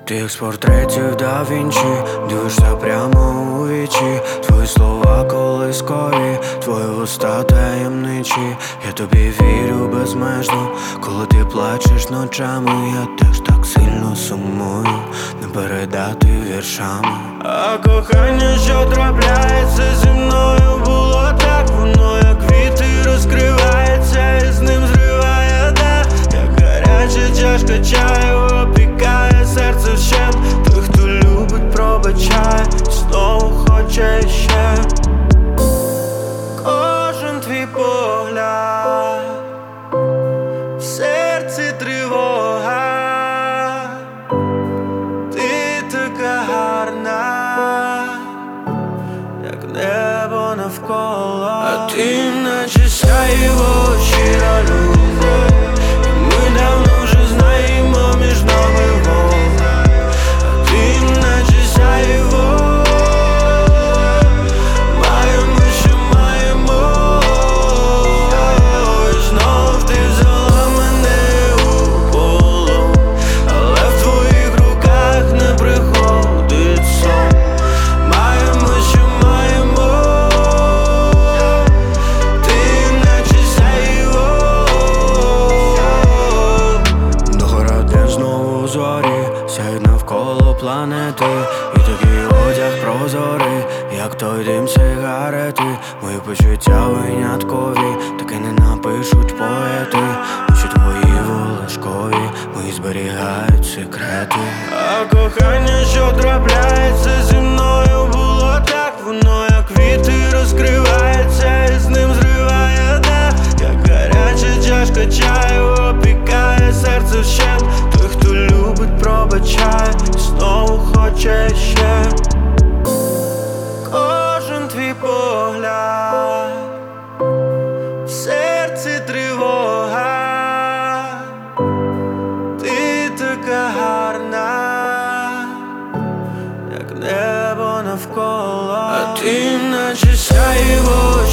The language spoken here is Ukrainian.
Ти як з портретів да Вінчі, дивишся прямо у вічі. Твої слова колискові, твої вуста таємничі. Я тобі вірю безмежно, коли ти плачеш ночами. Я теж так сильно сумую, не передати віршами. А кохання, що трапляється зі мною, було так, воно як квіти розкривається, і з ним зриває дах. Як гаряча чашка чаю опікає серце вщент. Той, хто любить, пробачає, і знову хоче ще. Кожен твій погляд, в серці тривога. Ти така гарна, як небо навколо. А ти наче сяйво, щира любов. Ми давно вже знаємо між нами вогонь. А ти наче сяйво, маємо, що маємо. І знов ти взяла мене у полон, але в твоїх руках не приходить сон. Маємо, що маємо. Ти наче сяйво. Догора день знову у зорі, сяють навколо планети. І такий одяг прозорий, як той дим сигарети. Мої почуття виняткові, таке не напишуть поети. Очі твої волошкові, мої зберігають секрети. А кохання, що трапляється зі мною, було так, воно як квіти розкривається, і з ним зриває дах. Як гаряча чашка чаю опікає серце вщент. Той, хто любить, пробачає, і знову хоче ще. Кожен твій погляд, в серці тривога. Ти така гарна, як небо навколо. А ти наче сяйво,